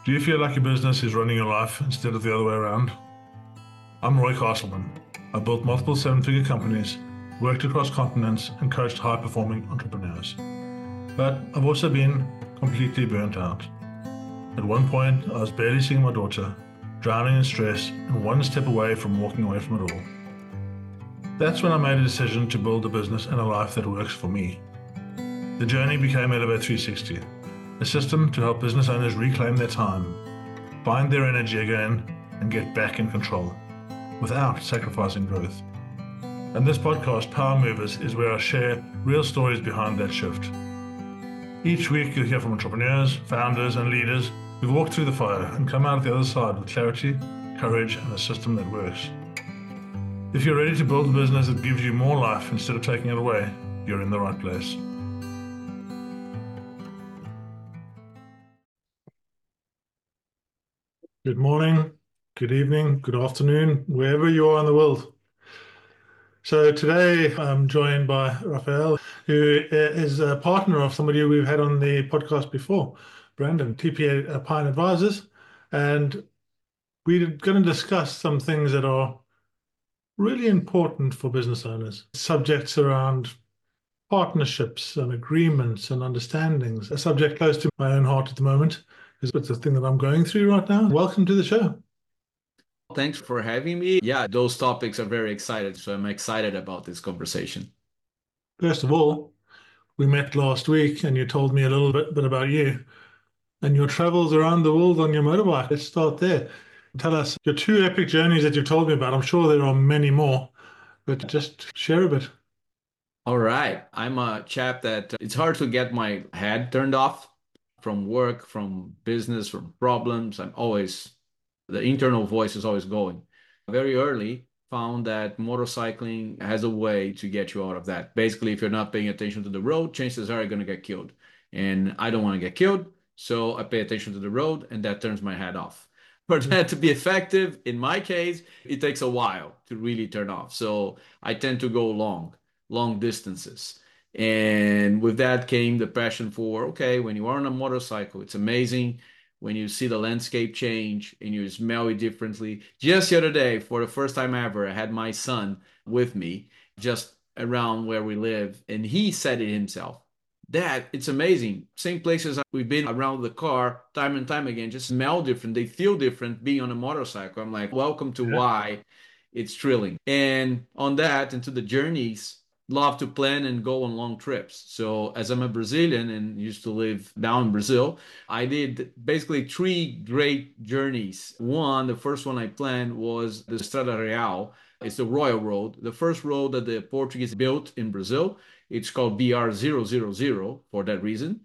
Do you feel like your business is running your life instead of the other way around? I'm Roy Castleman. I built multiple seven-figure companies, worked across continents, and coached high-performing entrepreneurs. But I've also been completely burnt out. At one point, I was barely seeing my daughter, drowning in stress, and one step away from walking away from it all. That's when I made a decision to build a business and a life that works for me. The journey became Elevate 360, a system to help business owners reclaim their time, find their energy again, and get back in control, without sacrificing growth. And this podcast, Power Movers, is where I share real stories behind that shift. Each week you'll hear from entrepreneurs, founders, and leaders who've walked through the fire and come out the other side with clarity, courage, and a system that works. If you're ready to build a business that gives you more life instead of taking it away, you're in the right place. Good morning, good evening, good afternoon, wherever you are in the world. So today I'm joined by Raphael, who is a partner of somebody we've had on the podcast before, Brandon, TPA Pine Advisors. And we're going to discuss some things that are really important for business owners, subjects around partnerships and agreements and understandings, a subject close to my own heart at the moment, because it's a thing that I'm going through right now. Welcome to the show. Thanks for having me. Yeah, those topics are very excited, so I'm excited about this conversation. First of all, we met last week and you told me a little bit about you and your travels around the world on your motorbike. Let's start there. Tell us your two epic journeys that you've told me about. I'm sure there are many more, but just share a bit. All right. I'm a chap that it's hard to get my head turned off from work, from business, from problems. The internal voice is always going. Very early, found that motorcycling has a way to get you out of that. Basically, if you're not paying attention to the road, chances are you're going to get killed. And I don't want to get killed, so I pay attention to the road, and that turns my head off. For that to be effective, in my case, it takes a while to really turn off. So I tend to go long distances. And with that came the passion for, okay, when you are on a motorcycle, it's amazing when you see the landscape change and you smell it differently. Just the other day, for the first time ever, I had my son with me just around where we live, and he said it himself. Dad, it's amazing. Same places we've been around the car time and time again, just smell different. They feel different being on a motorcycle. I'm like, welcome to why it's thrilling. And on that, into the journeys, love to plan and go on long trips. So as I'm a Brazilian and used to live down in Brazil, I did basically three great journeys. The first one I planned was the Estrada Real. It's the Royal Road, the first road that the Portuguese built in Brazil. It's called BR-000 for that reason.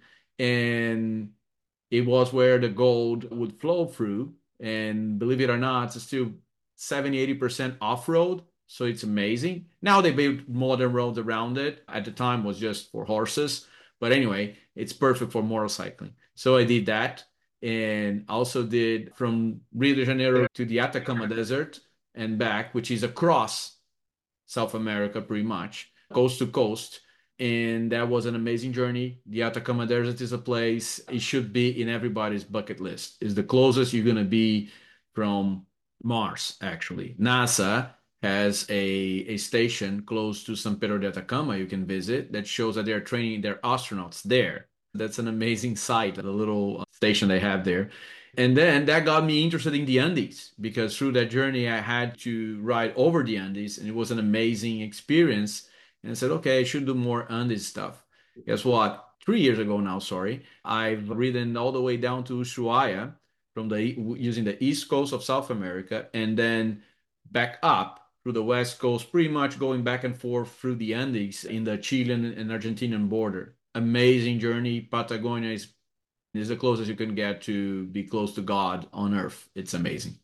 And it was where the gold would flow through. And believe it or not, it's still 70-80% off-road. So it's amazing. Now they built modern roads around it. At the time it was just for horses. But anyway, it's perfect for motorcycling. So I did that. And also did from Rio de Janeiro to the Atacama Desert and back, which is across South America pretty much, coast to coast. And that was an amazing journey. The Atacama Desert is a place, it should be in everybody's bucket list. It's the closest you're going to be from Mars, actually. NASA has a station close to San Pedro de Atacama you can visit that shows that they're training their astronauts there. That's an amazing sight, the little station they have there. And then that got me interested in the Andes because through that journey, I had to ride over the Andes and it was an amazing experience. And I said, okay, I should do more Andes stuff. Guess what? 3 years ago now, sorry, I've ridden all the way down to Ushuaia using the east coast of South America and then back up through the west coast, pretty much going back and forth through the Andes in the Chilean and Argentinian border. Amazing journey. Patagonia is the closest you can get to be close to God on earth. It's amazing.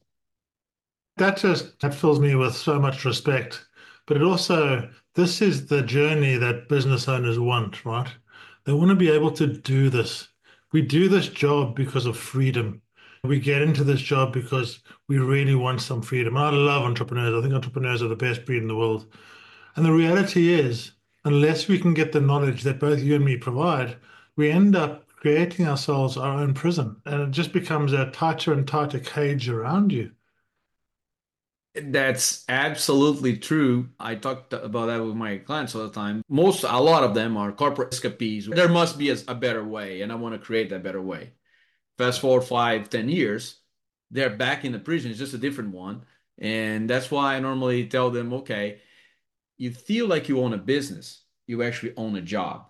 That fills me with so much respect. But this is the journey that business owners want, right? They want to be able to do this. We do this job because of freedom. We get into this job because we really want some freedom. I love entrepreneurs. I think entrepreneurs are the best breed in the world. And the reality is, unless we can get the knowledge that both you and me provide, we end up creating ourselves our own prison, and it just becomes a tighter and tighter cage around you. That's absolutely true. I talked about that with my clients all the time. A lot of them are corporate escapees. There must be a better way, and I want to create that better way. Fast forward 5, 10 years, they're back in the prison. It's just a different one. And that's why I normally tell them, okay, you feel like you own a business, you actually own a job.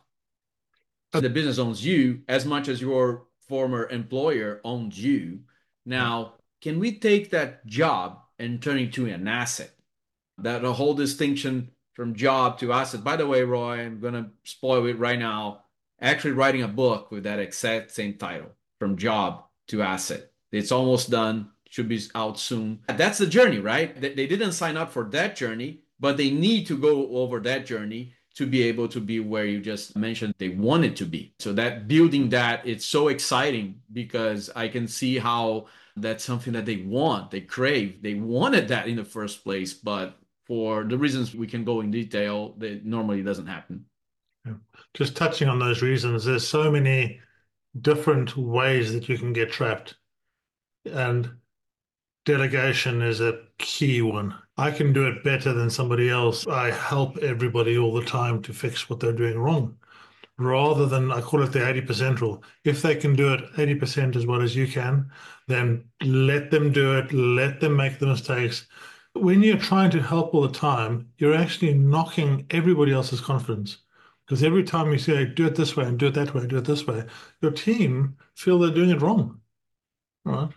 The business owns you as much as your former employer owns you. Now, can we take that job and turn it into an asset? That a whole distinction from job to asset. By the way, Roy, I'm gonna spoil it right now. Actually, writing a book with that exact same title, From Job to Asset. It's almost done. Should be out soon. That's the journey, right? They didn't sign up for that journey, but they need to go over that journey to be able to be where you just mentioned they wanted to be. So that building that, it's so exciting because I can see how that's something that they want, they crave, they wanted that in the first place, but for the reasons we can go in detail, that normally doesn't happen. Yeah. Just touching on those reasons, there's so many different ways that you can get trapped, and delegation is a key one. I can do it better than somebody else. I help everybody all the time to fix what they're doing wrong, rather than, I call it the 80% rule. If they can do it 80% as well as you can, then let them do it, let them make the mistakes. When you're trying to help all the time, you're actually knocking everybody else's confidence. Because every time you say, do it this way and do it that way, do it this way, your team feel they're doing it wrong, right?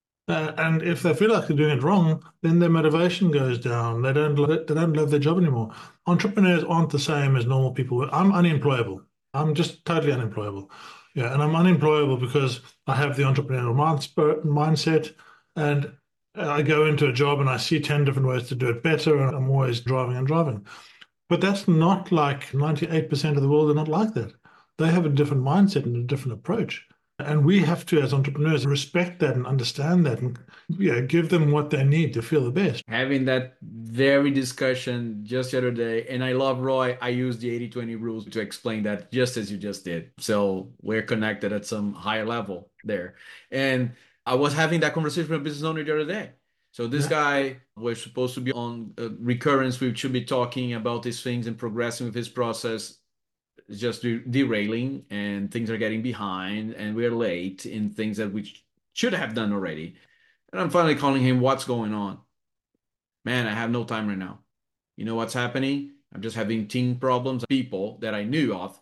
And if they feel like they're doing it wrong, then their motivation goes down. They don't love their job anymore. Entrepreneurs aren't the same as normal people. I'm unemployable. I'm just totally unemployable. Yeah, and I'm unemployable because I have the entrepreneurial mindset, and I go into a job and I see 10 different ways to do it better, and I'm always driving and driving. But that's not like 98% of the world are not like that. They have a different mindset and a different approach. And we have to, as entrepreneurs, respect that and understand that and give them what they need to feel the best. Having that very discussion just the other day, and I love Roy, I use the 80/20 rules to explain that just as you just did. So we're connected at some higher level there. And I was having that conversation with a business owner the other day. So this Yeah. guy was supposed to be on recurrence. We should be talking about these things and progressing with his process. It's just derailing, and things are getting behind, and we're late in things that we should have done already. And I'm finally calling him, what's going on? Man, I have no time right now. You know what's happening? I'm just having team problems. People that I knew of,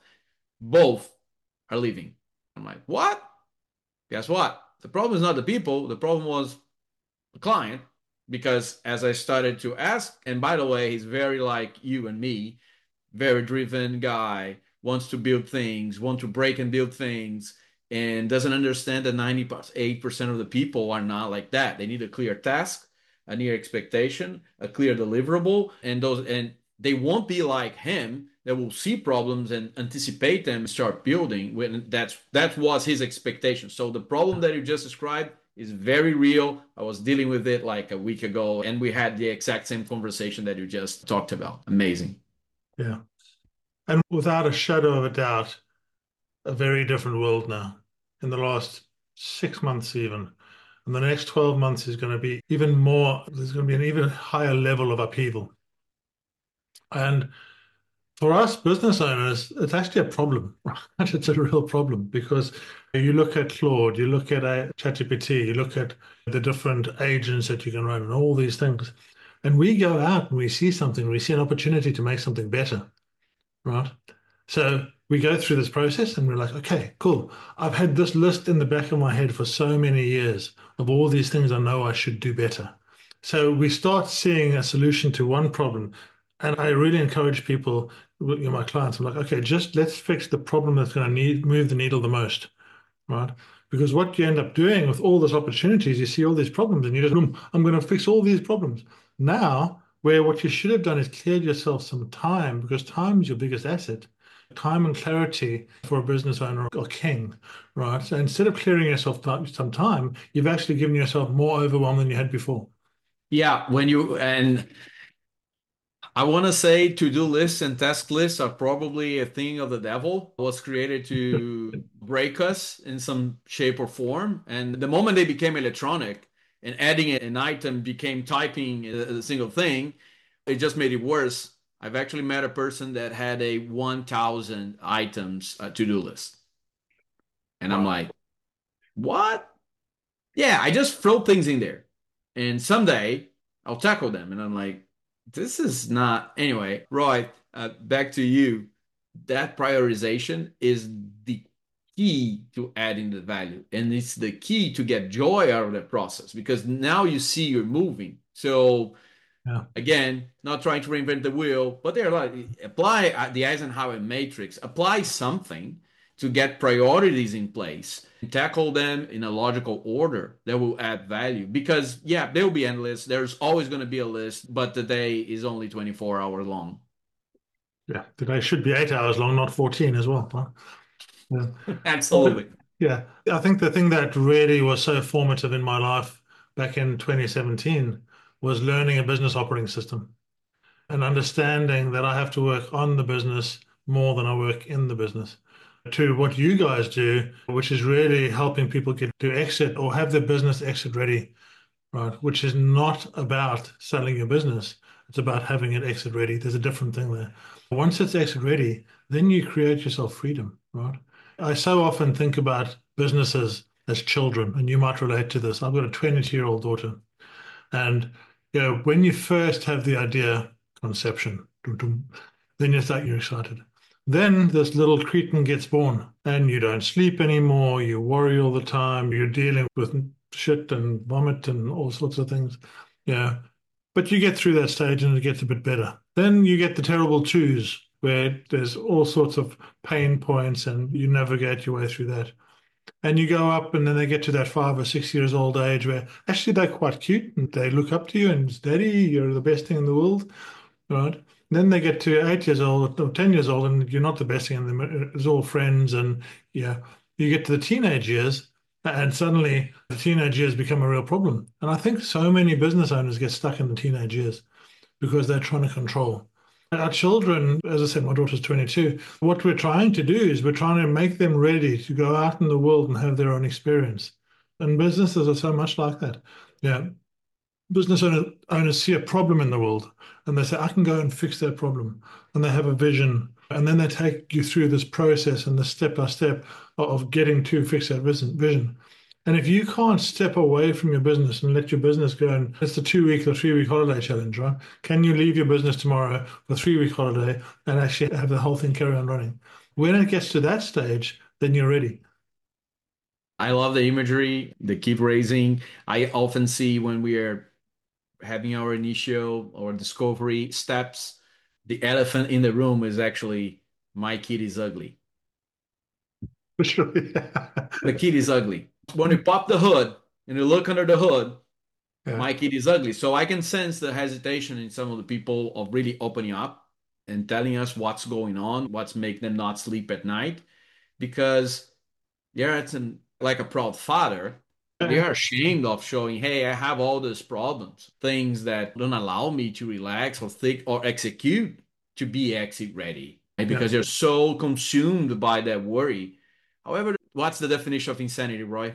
both are leaving. I'm like, what? Guess what? The problem is not the people. The problem was the client. Because as I started to ask, and by the way, he's very like you and me, very driven guy, wants to build things, want to break and build things, and doesn't understand that 98% of the people are not like that. They need a clear task, a near expectation, a clear deliverable, and they won't be like him that will see problems and anticipate them and start building when that was his expectation. So the problem that you just described is very real. I was dealing with it like a week ago, and we had the exact same conversation that you just talked about. Amazing. Yeah. And without a shadow of a doubt, a very different world now. In the last 6 months, even. And the next 12 months is going to be even more, there's going to be an even higher level of upheaval. And for us business owners, it's actually a problem. It's a real problem because you look at Claude, you look at ChatGPT, you look at the different agents that you can run and all these things. And we go out and we see something, we see an opportunity to make something better, right? So we go through this process and we're like, okay, cool. I've had this list in the back of my head for so many years of all these things I know I should do better. So we start seeing a solution to one problem. And I really encourage people, my clients, I'm like, okay, just let's fix the problem that's going to move the needle the most, right? Because what you end up doing with all those opportunities, you see all these problems and you just, I'm going to fix all these problems. Now, where what you should have done is cleared yourself some time because time is your biggest asset. Time and clarity for a business owner are king, right? So instead of clearing yourself some time, you've actually given yourself more overwhelm than you had before. Yeah, and I want to say to-do lists and task lists are probably a thing of the devil. It was created to break us in some shape or form. And the moment they became electronic and adding an item became typing a single thing, it just made it worse. I've actually met a person that had a 1,000 items to-do list. And I'm Wow. like, what? Yeah, I just throw things in there. And someday I'll tackle them. And I'm like, this is not. Anyway, Roy, back to you. That prioritization is the key to adding the value. And it's the key to get joy out of the process because now you see you're moving. So, Yeah. again, not trying to reinvent the wheel, but they're like apply the Eisenhower matrix, apply something to get priorities in place, tackle them in a logical order that will add value. Because yeah, they'll be endless. There's always going to be a list, but the day is only 24 hours long. Yeah. Today should be 8 hours long, not 14 as well. Huh? Yeah. But Absolutely. yeah, I think the thing that really was so formative in my life back in 2017 was learning a business operating system and understanding that I have to work on the business more than I work in the business. To what you guys do, which is really helping people get to exit or have their business exit ready, right? Which is not about selling your business. It's about having it exit ready. There's a different thing there. Once it's exit ready, then you create yourself freedom, right? I so often think about businesses as children, and you might relate to this. I've got a 22-year-old daughter, and when you first have the idea, conception, dum, dum, then you're excited. Then this little cretin gets born, and you don't sleep anymore. You worry all the time. You're dealing with shit and vomit and all sorts of things. Yeah, but you get through that stage, and it gets a bit better. Then you get the terrible twos, where there's all sorts of pain points, and you navigate your way through that. And you go up, and then they get to that 5 or 6 years old age where actually they're quite cute and they look up to you and, Daddy, you're the best thing in the world, right? Then they get to 8 years old or 10 years old, and you're not the best thing in the. It's all friends, and yeah, you get to the teenage years, and suddenly the teenage years become a real problem. And I think so many business owners get stuck in the teenage years because they're trying to control. Our children, as I said, my daughter's 22. What we're trying to do is we're trying to make them ready to go out in the world and have their own experience. And businesses are so much like that. Yeah. Owners see a problem in the world and they say, I can go and fix that problem. And they have a vision. And then they take you through this process and the step by step of getting to fix that vision. And if you can't step away from your business and let your business go, and it's the 2 week or 3 week holiday challenge, right? Can you leave your business tomorrow for a 3 week holiday and actually have the whole thing carry on running? When it gets to that stage, then you're ready. I love the imagery, the keep raising. I often see when we are having our initial or discovery steps, the elephant in the room is actually my kid is ugly. For sure. The kid is ugly. When you pop the hood and you look under the hood, Yeah. my kid is ugly. So I can sense the hesitation in some of the people of really opening up and telling us what's going on, what's making them not sleep at night, because they're like a proud father. They Yeah. are ashamed of showing, hey, I have all these problems, things that don't allow me to relax or think or execute to be exit ready, right? Yeah. Because they're so consumed by that worry. However, what's the definition of insanity, Roy?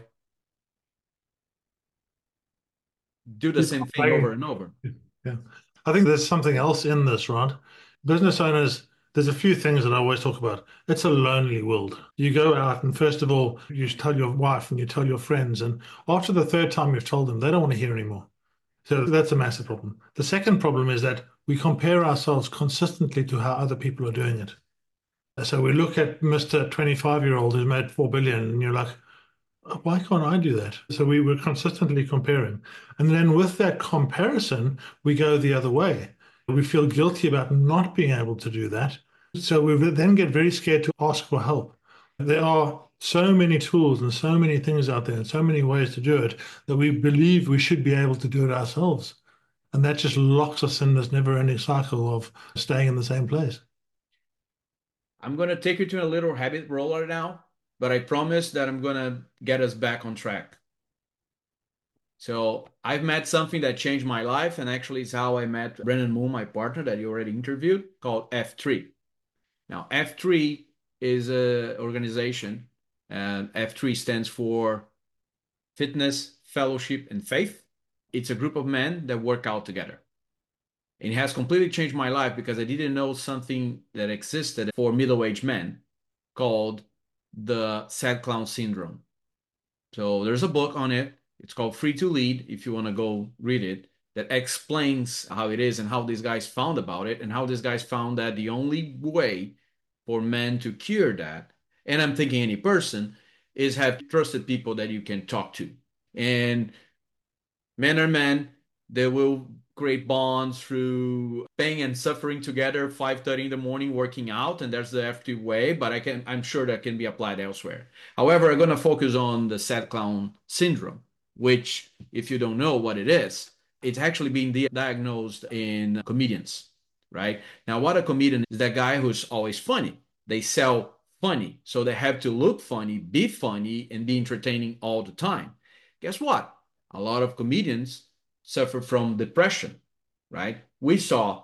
Do the Keep same thing over playing. and over. Yeah. I think there's something else in this, right? Business owners, there's a few things that I always talk about. It's a lonely world. You go out and first of all, you tell your wife and you tell your friends, and after the third time you've told them, they don't want to hear anymore. So that's a massive problem. The second problem is that we compare ourselves consistently to how other people are doing it. So we look at Mr. 25-year-old who's made 4 billion, and you're like, why can't I do that? So we were consistently comparing. And then with that comparison, we go the other way. We feel guilty about not being able to do that. So we then get very scared to ask for help. There are so many tools and so many things out there and so many ways to do it that we believe we should be able to do it ourselves. And that just locks us in this never ending cycle of staying in the same place. I'm going to take you to a little habit roller now, but I promise that I'm going to get us back on track. So I've met something that changed my life, and actually it's how I met Brennan Moon, my partner that you already interviewed, called F3. Now, F3 is an organization, and F3 stands for Fitness, Fellowship, and Faith. It's a group of men that work out together. And it has completely changed my life because I didn't know something that existed for middle-aged men called the sad clown syndrome. So there's a book on it. It's called Free to Lead, if you want to go read it, that explains how it is and how these guys found about it and how these guys found that the only way for men to cure that, and I'm thinking any person, is have trusted people that you can talk to. And men are men, they will create bonds through pain and suffering together, 5:30 in the morning working out, and that's the FT way, but I'm sure that can be applied elsewhere. However, I'm going to focus on the sad clown syndrome, which, if you don't know what it is, it's actually being diagnosed in comedians, right? Now, what a comedian is, that guy who's always funny. They sell funny, so they have to look funny, be funny, and be entertaining all the time. Guess what? A lot of comedians suffer from depression, right? We saw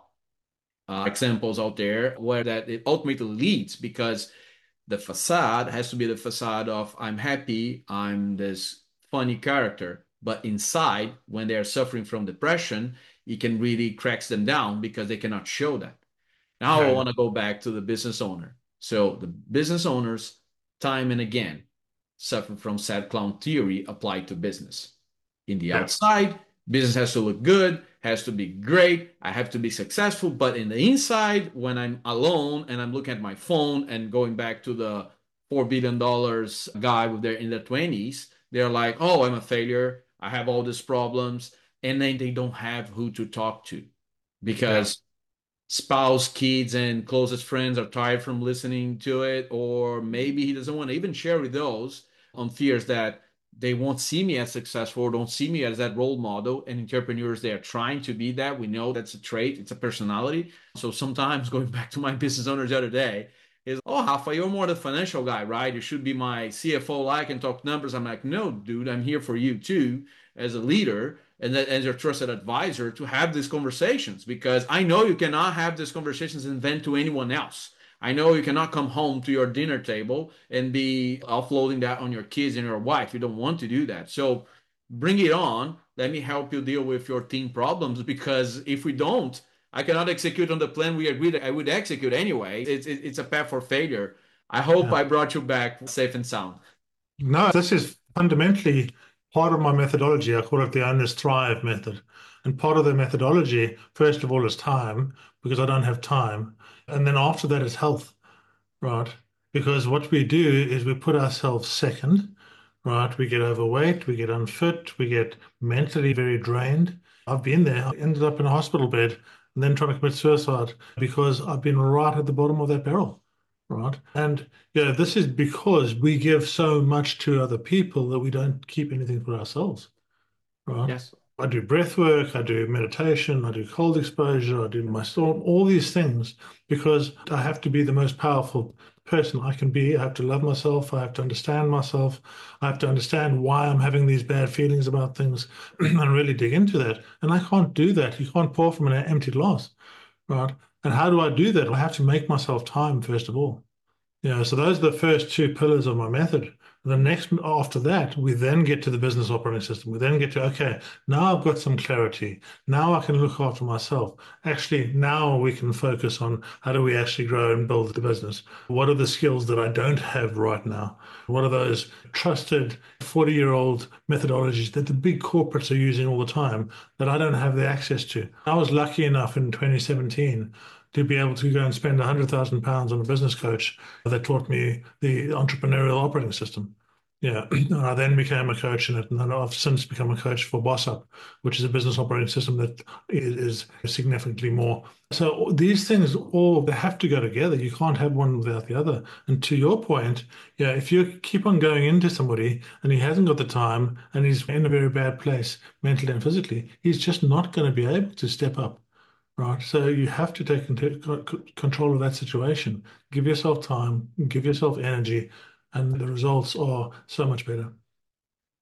examples out there where that it ultimately leads because the facade has to be the facade of I'm happy, I'm this funny character, but inside, when they are suffering from depression, it can really cracks them down because they cannot show that. Now I want to go back to the business owner. So the business owners, time and again, suffer from sad clown theory applied to business. In the Yeah. outside, business has to look good, has to be great. I have to be successful. But in the inside, when I'm alone and I'm looking at my phone and going back to the $4 billion guy with their in their 20s, they're like, oh, I'm a failure. I have all these problems. And then they don't have who to talk to because spouse, kids, and closest friends are tired from listening to it, or maybe he doesn't want to even share with those on fears that they won't see me as successful or don't see me as that role model. And entrepreneurs, they are trying to be that. We know that's a trait, it's a personality. So sometimes going back to my business owners the other day is, oh, Rafa, you're more the financial guy, right? You should be my CFO, like, and talk numbers. I'm like, no, dude, I'm here for you too as a leader and that as your trusted advisor to have these conversations because I know you cannot have these conversations and vent to anyone else. I know you cannot come home to your dinner table and be offloading that on your kids and your wife. You don't want to do that. So bring it on. Let me help you deal with your team problems because if we don't, I cannot execute on the plan we agreed I would execute anyway. It's a path for failure. I hope Yeah. I brought you back safe and sound. No, this is fundamentally part of my methodology. I call it the Owners Thrive method. And part of the methodology, first of all, is time, because I don't have time. And then after that is health, right? Because what we do is we put ourselves second, right? We get overweight, we get unfit, we get mentally very drained. I've been there. I ended up in a hospital bed and then trying to commit suicide because I've been right at the bottom of that barrel, right? And this is because we give so much to other people that we don't keep anything for ourselves, right? Yes. I do breath work, I do meditation, I do cold exposure, I do my storm, all these things because I have to be the most powerful person I can be. I have to love myself. I have to understand myself. I have to understand why I'm having these bad feelings about things and really dig into that. And I can't do that. You can't pour from an empty glass, right? And how do I do that? I have to make myself time, first of all. So those are the first two pillars of my method. The next, after that, we then get to the business operating system. We then get to, okay, now I've got some clarity. Now I can look after myself. Actually, now we can focus on how do we actually grow and build the business? What are the skills that I don't have right now? What are those trusted 40-year-old methodologies that the big corporates are using all the time that I don't have the access to? I was lucky enough in 2017 to be able to go and spend £100,000 on a business coach that taught me the entrepreneurial operating system. Yeah, and I then became a coach in it, and then I've since become a coach for BossUp, which is a business operating system that is significantly more. So these things all they have to go together. You can't have one without the other. And to your point, if you keep on going into somebody and he hasn't got the time and he's in a very bad place mentally and physically, he's just not going to be able to step up. Right. So you have to take control of that situation. Give yourself time, give yourself energy, and the results are so much better.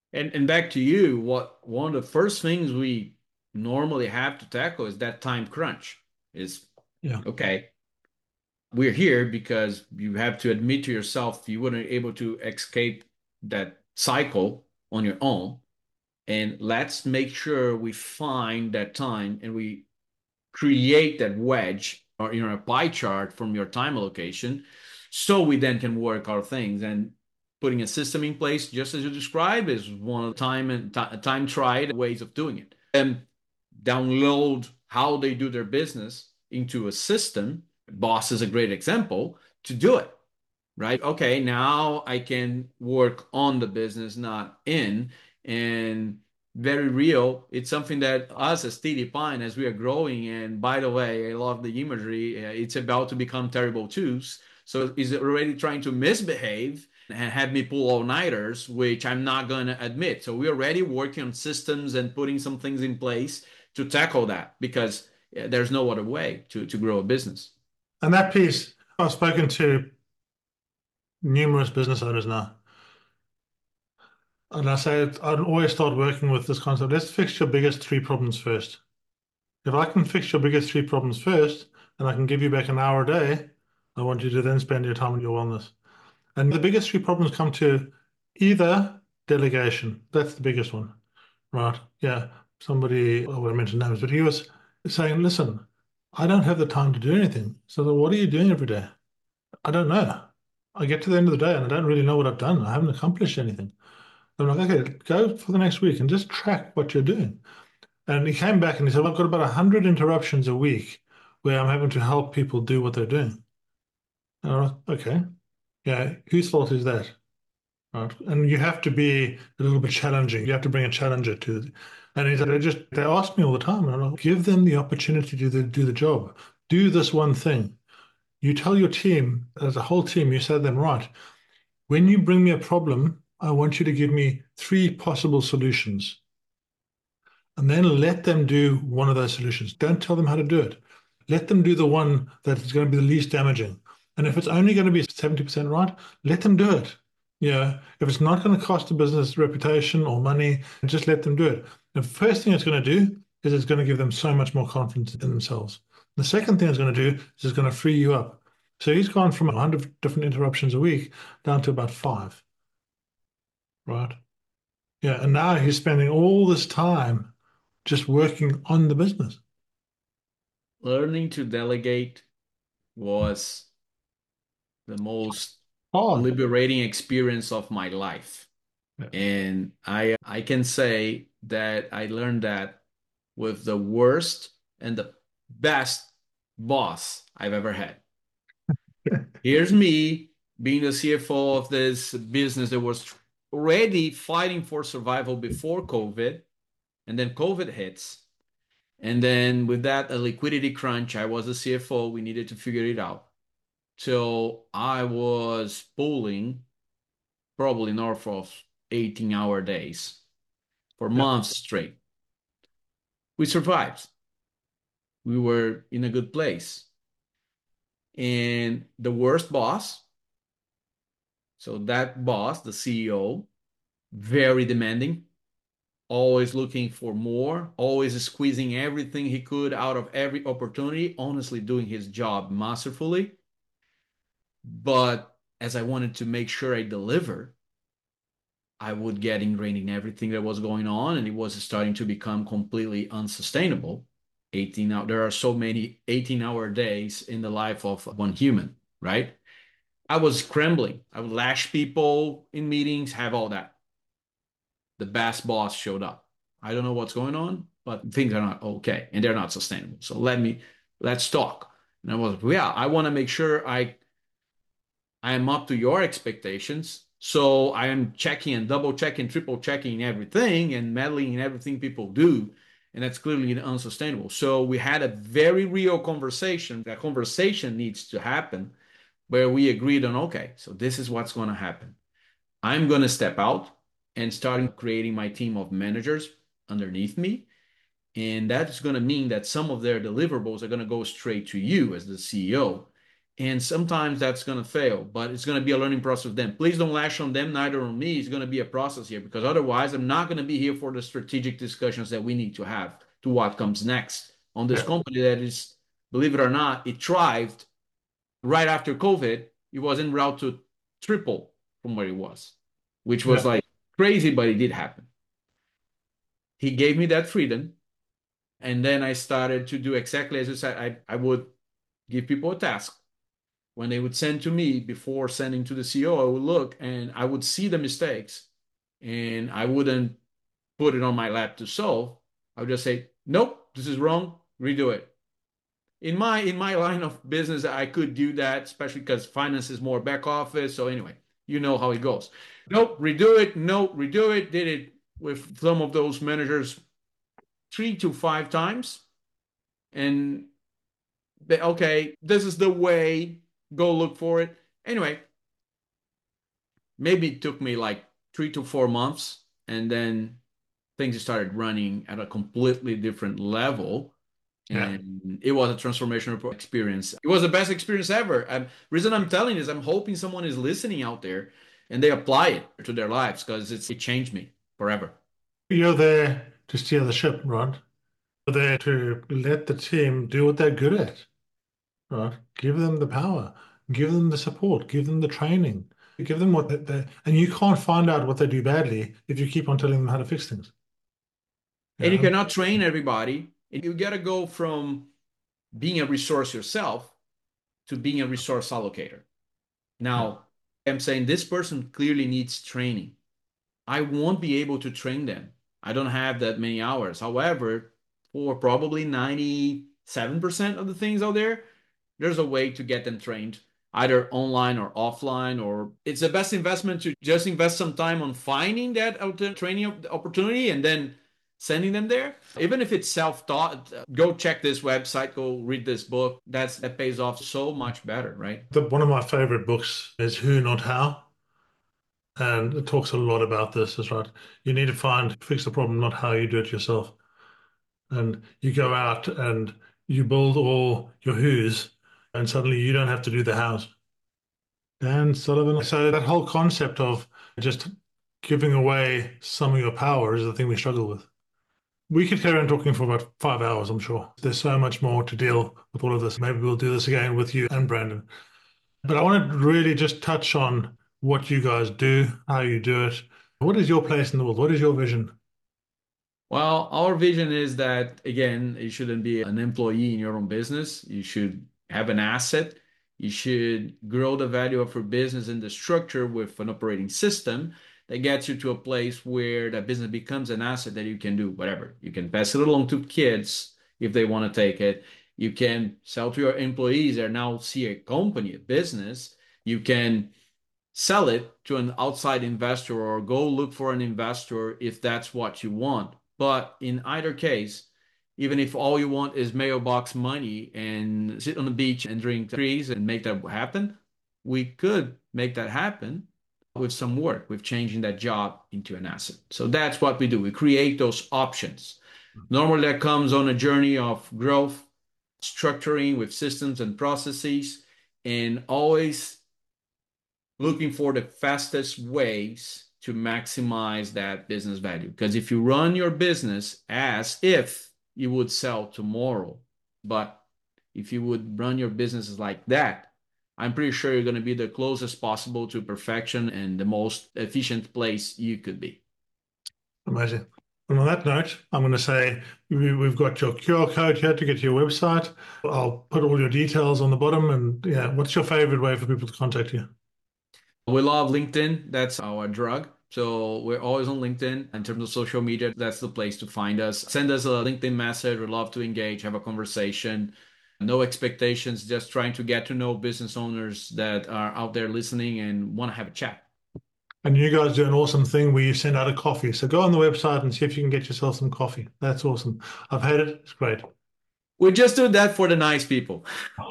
And back to you, what one of the first things we normally have to tackle is that time crunch. Is Yeah. okay, we're here because you have to admit to yourself you weren't able to escape that cycle on your own. And let's make sure we find that time and we create that wedge or a pie chart from your time allocation so we then can work our things. And putting a system in place just as you described is one of the time tried ways of doing it. And download how they do their business into a system. Boss is a great example to do it, right? Okay, now I can work on the business, not in. And very real. It's something that us as TD Pine, as we are growing, and by the way, I love the imagery. It's about to become terrible twos. So is it already trying to misbehave and have me pull all-nighters, which I'm not going to admit. So we're already working on systems and putting some things in place to tackle that because there's no other way to grow a business. And that piece, I've spoken to numerous business owners now. And I say I'd always start working with this concept. Let's fix your biggest three problems first. If I can fix your biggest three problems first, and I can give you back an hour a day, I want you to then spend your time on your wellness. And the biggest three problems come to either delegation. That's the biggest one, right? Yeah. Somebody, I won't mention names, but he was saying, listen, I don't have the time to do anything. So what are you doing every day? I don't know. I get to the end of the day and I don't really know what I've done. I haven't accomplished anything. I'm like, okay, go for the next week and just track what you're doing. And he came back and he said, well, I've got about 100 interruptions a week where I'm having to help people do what they're doing. And I'm like, okay, yeah, whose fault is that? Right? And you have to be a little bit challenging. You have to bring a challenger to it. And he said, they ask me all the time, and I'm like, give them the opportunity to do the job. Do this one thing. You tell your team, as a whole team, you say to them, right, when you bring me a problem, I want you to give me three possible solutions. And then let them do one of those solutions. Don't tell them how to do it. Let them do the one that is going to be the least damaging. And if it's only going to be 70% right, let them do it. Yeah. If it's not going to cost the business reputation or money, just let them do it. The first thing it's going to do is it's going to give them so much more confidence in themselves. The second thing it's going to do is it's going to free you up. So he's gone from 100 different interruptions a week down to about five, right? Yeah. And now he's spending all this time just working on the business. Learning to delegate was the most Hard. liberating experience of my life. Yeah. And I can say that I learned that with the worst and the best boss I've ever had. Here's me being the CFO of this business that was already fighting for survival before COVID, and then COVID hits. And then with that, a liquidity crunch. I was the CFO. We needed to figure it out. So I was pulling probably north of 18-hour days for Yeah. months straight. We survived. We were in a good place. And the worst boss, so that boss, the CEO, very demanding, always looking for more, always squeezing everything he could out of every opportunity, honestly doing his job masterfully. But as I wanted to make sure I deliver, I would get ingrained in everything that was going on, and it was starting to become completely unsustainable. 18 hour, there are so many 18-hour days in the life of one human, right? I was scrambling. I would lash people in meetings, have all that. The best boss showed up. I don't know what's going on, but things are not okay and they're not sustainable. So let's talk. And I was, yeah, I want to make sure I am up to your expectations. So I am checking and double checking, triple checking everything and meddling in everything people do. And that's clearly unsustainable. So we had a very real conversation. That conversation needs to happen where we agreed on, okay, so this is what's going to happen. I'm going to step out and start creating my team of managers underneath me. And that's going to mean that some of their deliverables are going to go straight to you as the CEO. And sometimes that's going to fail, but it's going to be a learning process of them. Please don't lash on them, neither on me. It's going to be a process here, because otherwise I'm not going to be here for the strategic discussions that we need to have to what comes next on this company that is, believe it or not, it thrived right after COVID. It was en route to triple from where it was, which was like crazy, but it did happen. He gave me that freedom. And then I started to do exactly as you said. I would give people a task. When they would send to me before sending to the CEO, I would look and I would see the mistakes, and I wouldn't put it on my lap to solve. I would just say, nope, this is wrong, redo it. In my line of business, I could do that, especially because finance is more back office. So anyway, you know how it goes. Nope, redo it. Nope, redo it. Did it with some of those managers 3 to 5 times. And okay, this is the way, go look for it. Anyway, maybe it took me like 3 to 4 months, and then things started running at a completely different level. And it was a transformational experience. It was the best experience ever. The reason I'm telling is I'm hoping someone is listening out there and they apply it to their lives, because it changed me forever. You're there to steer the ship, right? You're there to let the team do what they're good at, right? Give them the power, give them the support, give them the training, give them what they and you can't find out what they do badly if you keep on telling them how to fix things. And you cannot train everybody. You got to go from being a resource yourself to being a resource allocator. Now, I'm saying this person clearly needs training. I won't be able to train them. I don't have that many hours. However, for probably 97% of the things out there, there's a way to get them trained, either online or offline, or it's the best investment to just invest some time on finding that training opportunity and then sending them there. Even if it's self-taught, go check this website, go read this book. That pays off so much better, right? One of my favorite books is Who Not How. And it talks a lot about this, is right. You need to fix the problem, not how you do it yourself. And you go out and you build all your who's, and suddenly you don't have to do the hows. Dan Sullivan. So that whole concept of just giving away some of your power is the thing we struggle with. We could carry on talking for about 5 hours, I'm sure. There's so much more to deal with all of this. Maybe we'll do this again with you and Brandon. But I want to really just touch on what you guys do, how you do it. What is your place in the world? What is your vision? Well, our vision is that, again, you shouldn't be an employee in your own business. You should have an asset. You should grow the value of your business and the structure with an operating system that gets you to a place where that business becomes an asset that you can do whatever. You can pass it along to kids if they want to take it. You can sell to your employees that now see a company, a business. You can sell it to an outside investor or go look for an investor if that's what you want. But in either case, even if all you want is mailbox money and sit on the beach and drink trees and make that happen, we could make that happen with some work, with changing that job into an asset. So that's what we do. We create those options. Normally that comes on a journey of growth, structuring with systems and processes, and always looking for the fastest ways to maximize that business value. Because if you run your business as if you would sell tomorrow, but if you would run your businesses like that, I'm pretty sure you're going to be the closest possible to perfection and the most efficient place you could be. Amazing. And on that note, I'm going to say we've got your QR code here to get to your website. I'll put all your details on the bottom. And yeah, what's your favorite way for people to contact you? We love LinkedIn. That's our drug. So we're always on LinkedIn. In terms of social media, that's the place to find us. Send us a LinkedIn message. We'd love to engage, have a conversation. No expectations, just trying to get to know business owners that are out there listening and want to have a chat. And you guys do an awesome thing where you send out a coffee. So go on the website and see if you can get yourself some coffee. That's awesome. I've had it. It's great. We just do that for the nice people.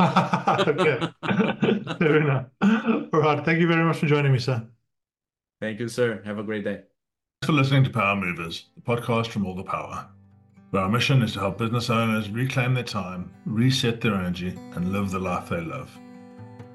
Okay. Fair enough. All right. Thank you very much for joining me, sir. Thank you, sir. Have a great day. Thanks for listening to Power Movers, the podcast from All the Power. Our mission is to help business owners reclaim their time, reset their energy, and live the life they love.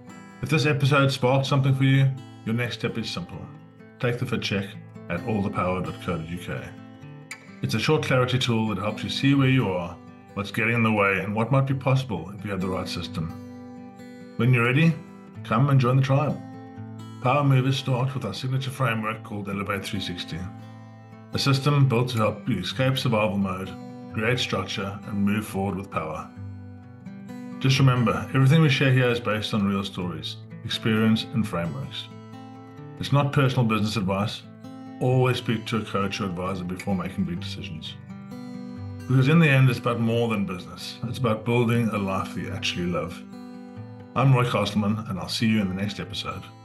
If this episode sparked something for you, your next step is simple. Take the fit check at allthepower.co.uk. It's a short clarity tool that helps you see where you are, what's getting in the way, and what might be possible if you have the right system. When you're ready, come and join the tribe. Power movers start with our signature framework called Elevate 360, a system built to help you escape survival mode, create structure, and move forward with power. Just remember, everything we share here is based on real stories, experience, and frameworks. It's not personal business advice. Always speak to a coach or advisor before making big decisions. Because in the end, it's about more than business. It's about building a life that you actually love. I'm Roy Castleman, and I'll see you in the next episode.